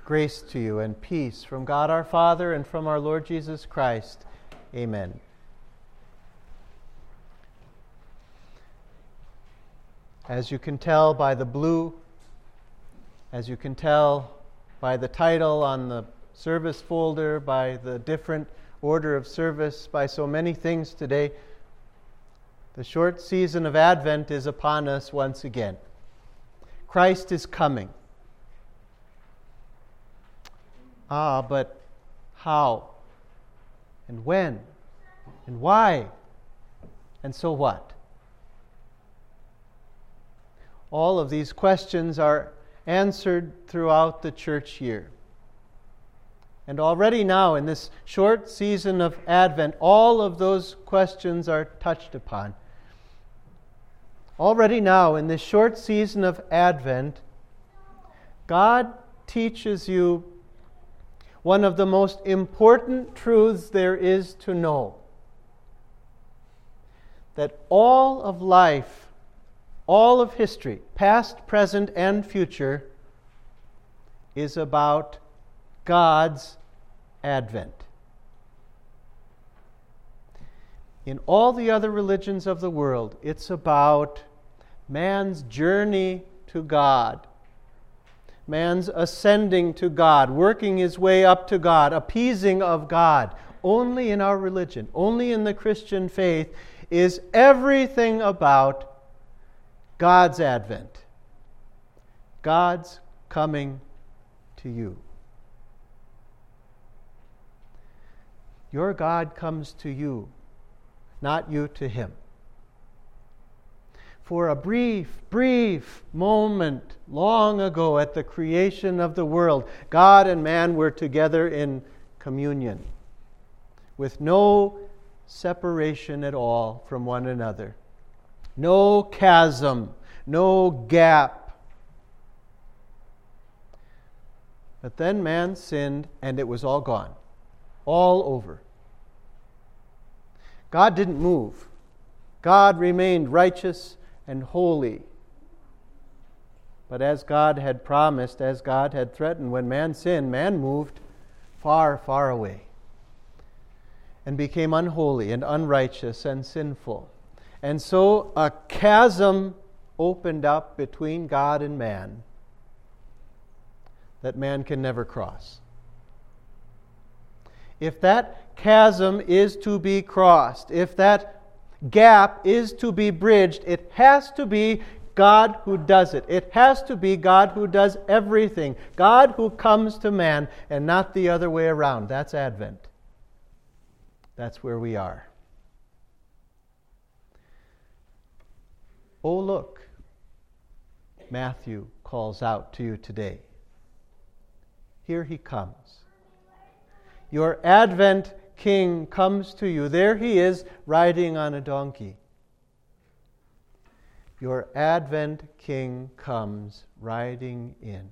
Grace to you and peace from God our Father and from our Lord Jesus Christ. Amen. As you can tell by the blue, as you can tell by the title on the service folder, by the different order of service, by so many things today, the short season of Advent is upon us once again. Christ is coming. But how? And when? And why? And so what? All of these questions are answered throughout the church year. And already now, in this short season of Advent, all of those questions are touched upon. Already now, in this short season of Advent, God teaches you one of the most important truths there is to know. That all of life, all of history, past, present, and future, is about God's advent. In all the other religions of the world, it's about man's journey to God. Man's ascending to God, working his way up to God, appeasing of God. Only in our religion, only in the Christian faith, is everything about God's advent. God's coming to you. Your God comes to you, not you to Him. For a brief moment long ago at the creation of the world, God and man were together in communion, with no separation at all from one another. No chasm, no gap. But then man sinned and it was all gone, all over. God didn't move. God remained righteous and holy. But as God had promised, as God had threatened, when man sinned, man moved far, far away and became unholy and unrighteous and sinful. And so a chasm opened up between God and man that man can never cross. If that chasm is to be crossed, if that gap is to be bridged, it has to be God who does it. It has to be God who does everything. God who comes to man and not the other way around. That's Advent. That's where we are. Oh, look, Matthew calls out to you today. Here he comes. Your Advent King comes to you. There he is, riding on a donkey. Your Advent King comes riding in.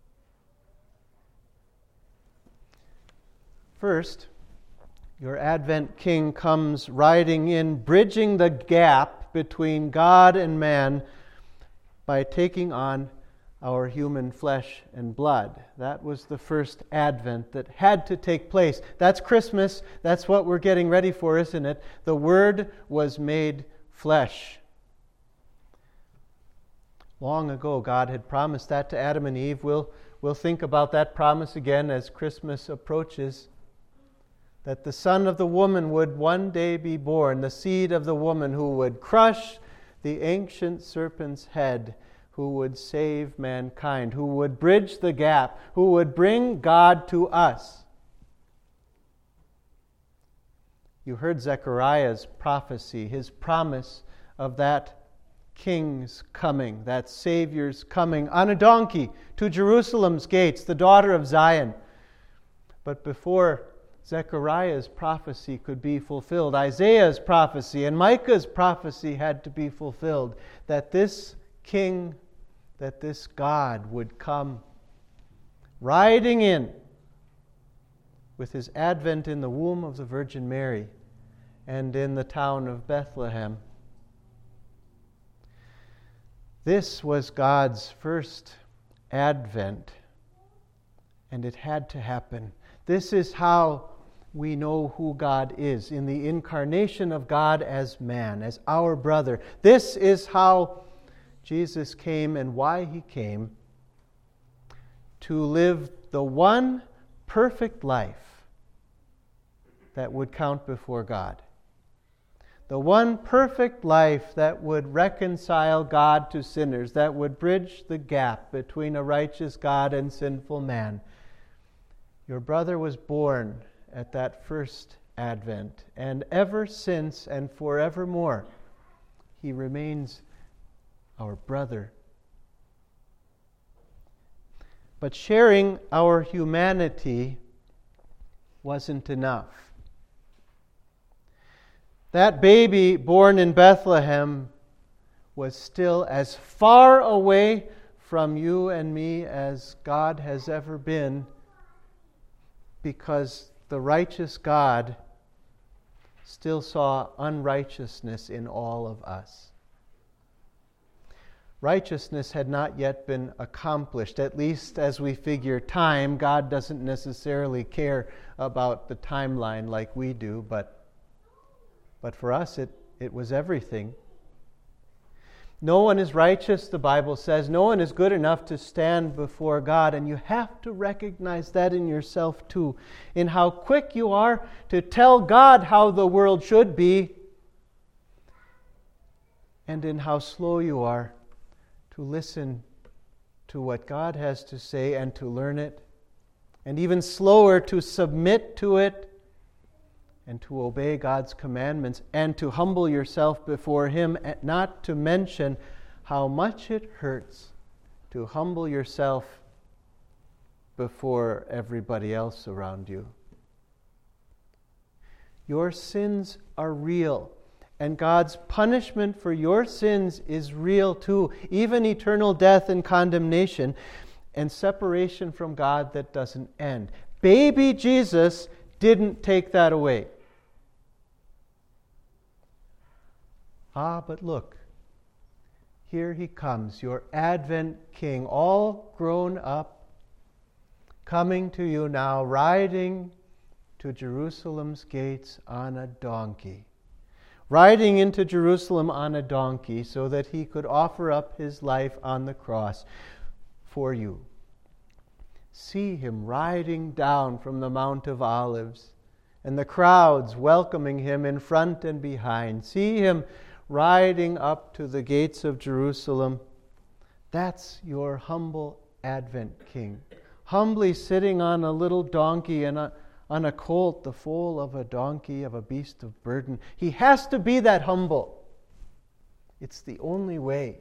First, your Advent King comes riding in, bridging the gap between God and man by taking on our human flesh and blood. That was the first Advent that had to take place. That's Christmas. That's what we're getting ready for, isn't it? The Word was made flesh. Long ago, God had promised that to Adam and Eve. We'll think about that promise again as Christmas approaches. That the son of the woman would one day be born, the seed of the woman who would crush the ancient serpent's head, who would save mankind, who would bridge the gap, who would bring God to us. You heard Zechariah's prophecy, his promise of that King's coming, that Savior's coming on a donkey to Jerusalem's gates, the daughter of Zion. But before Zechariah's prophecy could be fulfilled, Isaiah's prophecy and Micah's prophecy had to be fulfilled, that this King, that this God would come riding in with his advent in the womb of the Virgin Mary and in the town of Bethlehem. This was God's first advent, And it had to happen. This is how we know who God is, in the incarnation of God as man, as our brother. This is how Jesus came and why he came: to live the one perfect life that would count before God. The one perfect life that would reconcile God to sinners, that would bridge the gap between a righteous God and sinful man. Your brother was born at that first Advent, and ever since and forevermore, he remains our brother. But sharing our humanity wasn't enough. That baby born in Bethlehem was still as far away from you and me as God has ever been, because the righteous God still saw unrighteousness in all of us. Righteousness had not yet been accomplished, at least as we figure time. God doesn't necessarily care about the timeline like we do, but for us it was everything. No one is righteous, the Bible says. No one is good enough to stand before God, and you have to recognize that in yourself too, in how quick you are to tell God how the world should be, and in how slow you are to listen to what God has to say and to learn it, and even slower to submit to it and to obey God's commandments and to humble yourself before Him, not to mention how much it hurts to humble yourself before everybody else around you. Your sins are real, and God's punishment for your sins is real too, even eternal death and condemnation and separation from God that doesn't end. Baby Jesus didn't take that away. But look, here he comes, your Advent King, all grown up, coming to you now, riding to Jerusalem's gates on a donkey. Riding into Jerusalem on a donkey so that he could offer up his life on the cross for you. See him riding down from the Mount of Olives, and the crowds welcoming him in front and behind. See him riding up to the gates of Jerusalem. That's your humble Advent King, humbly sitting on a little donkey and on a colt, the foal of a donkey, of a beast of burden. He has to be that humble. It's the only way.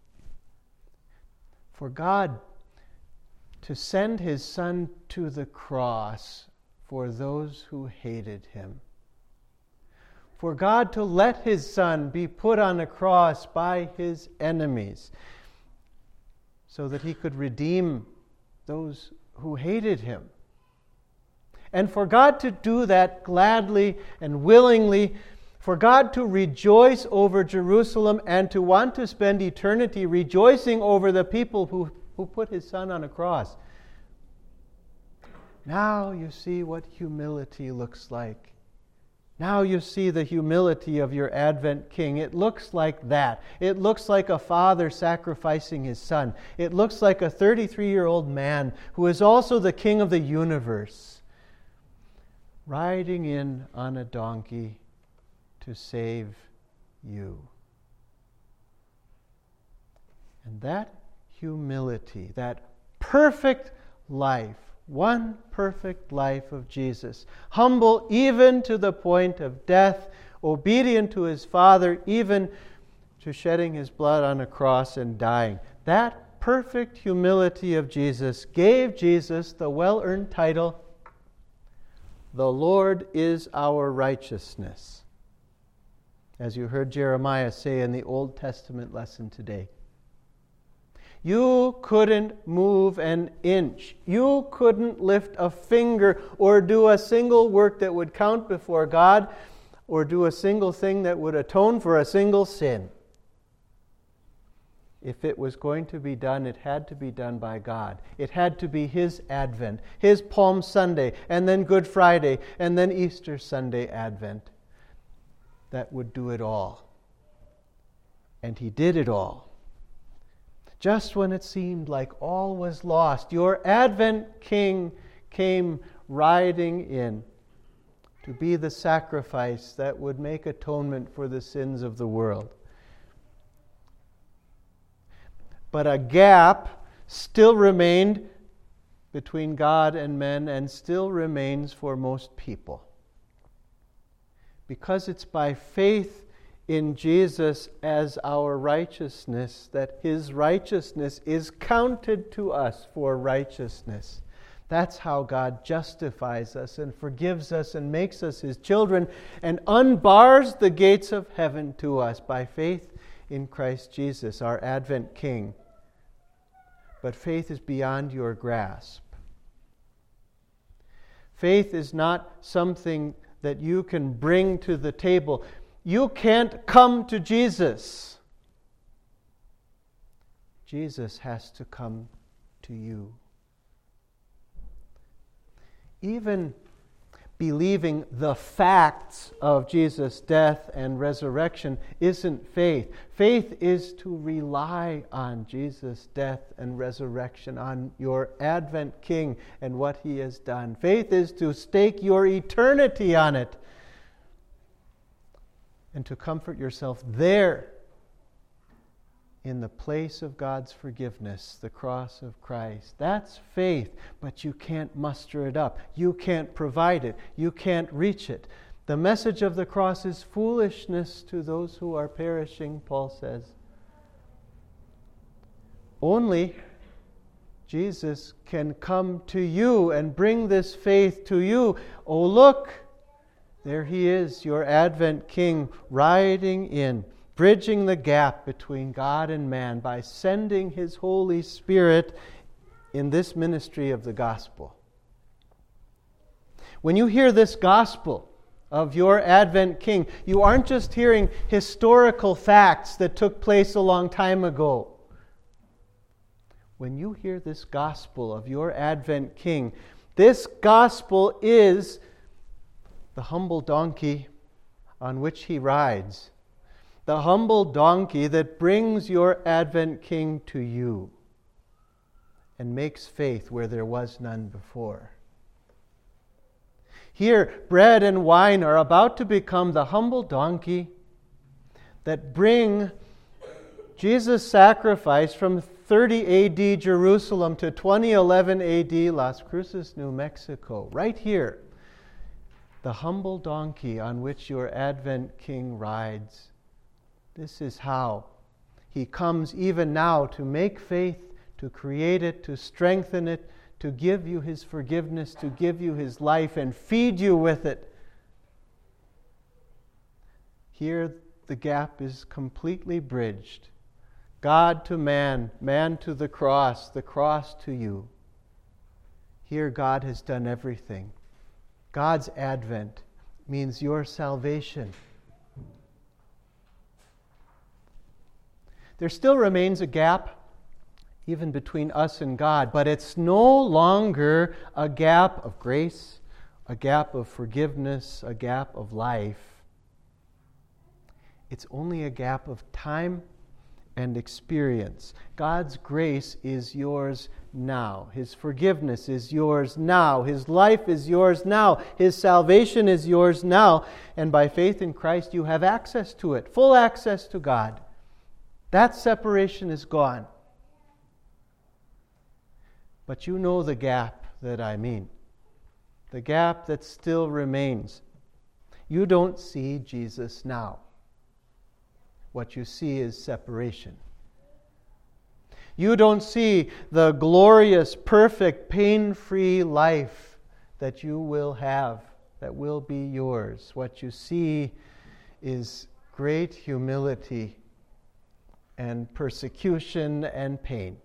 For God to send His Son to the cross for those who hated Him. For God to let His Son be put on a cross by His enemies so that He could redeem those who hated Him. And for God to do that gladly and willingly, for God to rejoice over Jerusalem and to want to spend eternity rejoicing over the people who put His Son on a cross. Now you see what humility looks like. Now you see the humility of your Advent King. It looks like that. It looks like a father sacrificing his son. It looks like a 33-year-old man who is also the King of the universe, riding in on a donkey to save you. And that humility, that perfect life, one perfect life of Jesus, humble even to the point of death, obedient to His Father, even to shedding His blood on a cross and dying. That perfect humility of Jesus gave Jesus the well-earned title, "The Lord is our righteousness," as you heard Jeremiah say in the Old Testament lesson today. You couldn't move an inch. You couldn't lift a finger or do a single work that would count before God or do a single thing that would atone for a single sin. if it was going to be done, it had to be done by God. It had to be His Advent, His Palm Sunday, and then Good Friday, and then Easter Sunday Advent. That would do it all. And He did it all. Just when it seemed like all was lost, your Advent King came riding in to be the sacrifice that would make atonement for the sins of the world. But a gap still remained between God and men, and still remains for most people. Because it's by faith in Jesus as our righteousness that His righteousness is counted to us for righteousness. That's how God justifies us and forgives us and makes us His children and unbars the gates of heaven to us by faith in Christ Jesus, our Advent King. But faith is beyond your grasp. Faith is not something that you can bring to the table. You can't come to Jesus. Jesus has to come to you. Even believing the facts of Jesus' death and resurrection isn't faith. Faith is to rely on Jesus' death and resurrection, on your Advent King and what He has done. Faith is to stake your eternity on it and to comfort yourself there in the place of God's forgiveness, the cross of Christ. That's faith, but you can't muster it up. You can't provide it. You can't reach it. The message of the cross is foolishness to those who are perishing, Paul says. Only Jesus can come to you and bring this faith to you. Oh, look, there He is, your Advent King, riding in, bridging the gap between God and man by sending His Holy Spirit in this ministry of the gospel. When you hear this gospel of your Advent King, you aren't just hearing historical facts that took place a long time ago. When you hear this gospel of your Advent King, this gospel is the humble donkey on which He rides. The humble donkey that brings your Advent King to you and makes faith where there was none before. Here, bread and wine are about to become the humble donkey that bring Jesus' sacrifice from 30 A.D. Jerusalem to 2011 A.D. Las Cruces, New Mexico. Right here, the humble donkey on which your Advent King rides. This is how He comes even now to make faith, to create it, to strengthen it, to give you His forgiveness, to give you His life and feed you with it. Here the gap is completely bridged. God to man, man to the cross to you. Here God has done everything. God's advent means your salvation. There still remains a gap even between us and God, but it's no longer a gap of grace, a gap of forgiveness, a gap of life. It's only a gap of time and experience. God's grace is yours now. His forgiveness is yours now. His life is yours now. His salvation is yours now. And by faith in Christ, you have access to it, full access to God. That separation is gone. But you know the gap that I mean. The gap that still remains. You don't see Jesus now. What you see is separation. You don't see the glorious, perfect, pain-free life that you will have, that will be yours. What you see is great humility and persecution and pain.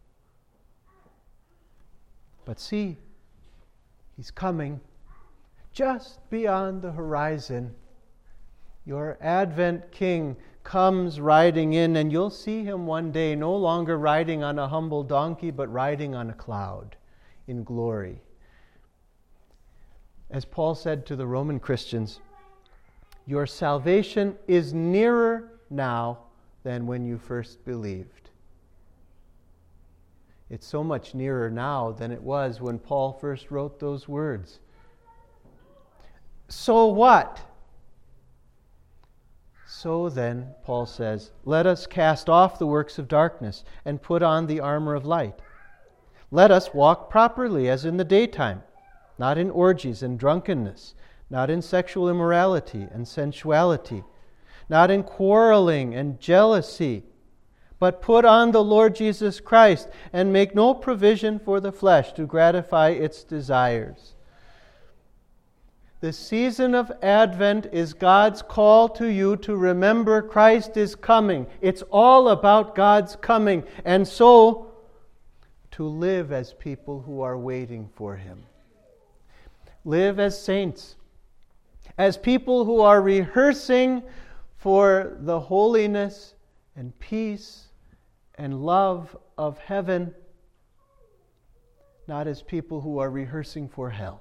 But see, He's coming just beyond the horizon. Your Advent King comes riding in, and you'll see him one day no longer riding on a humble donkey, but riding on a cloud in glory. As Paul said to the Roman Christians, your salvation is nearer now than when you first believed. It's so much nearer now than it was when Paul first wrote those words. So what? So then, Paul says, let us cast off the works of darkness and put on the armor of light. Let us walk properly as in the daytime, not in orgies and drunkenness, not in sexual immorality and sensuality, not in quarreling and jealousy, but put on the Lord Jesus Christ and make no provision for the flesh to gratify its desires. The season of Advent is God's call to you to remember Christ is coming. It's all about God's coming, and so to live as people who are waiting for Him. Live as saints, as people who are rehearsing for the holiness and peace and love of heaven, not as people who are rehearsing for hell.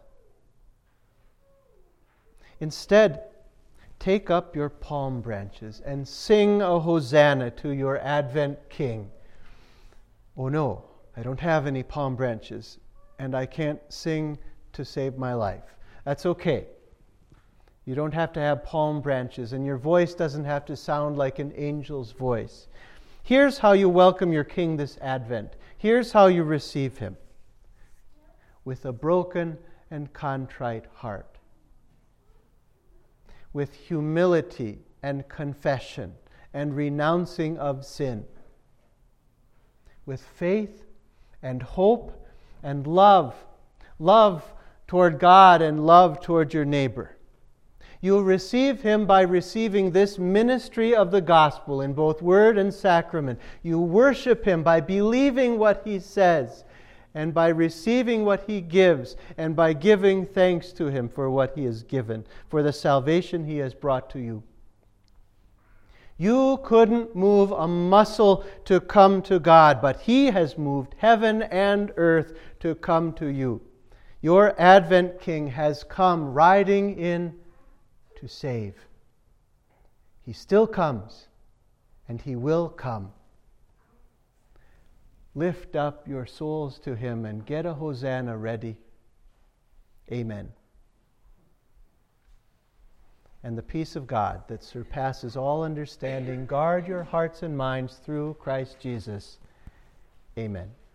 Instead, take up your palm branches and sing a hosanna to your Advent King. Oh no, I don't have any palm branches, and I can't sing to save my life. That's okay. You don't have to have palm branches, and your voice doesn't have to sound like an angel's voice. Here's how you welcome your King this Advent. Here's how you receive Him. With a broken and contrite heart. With humility and confession and renouncing of sin. With faith and hope and love. Love toward God and love toward your neighbor. You'll receive Him by receiving this ministry of the gospel in both word and sacrament. You worship Him by believing what He says and by receiving what He gives, and by giving thanks to Him for what He has given, for the salvation He has brought to you. You couldn't move a muscle to come to God, but He has moved heaven and earth to come to you. Your Advent King has come riding in to save. He still comes, and He will come. Lift up your souls to Him and get a hosanna ready. Amen. And the peace of God that surpasses all understanding, guard your hearts and minds through Christ Jesus. Amen.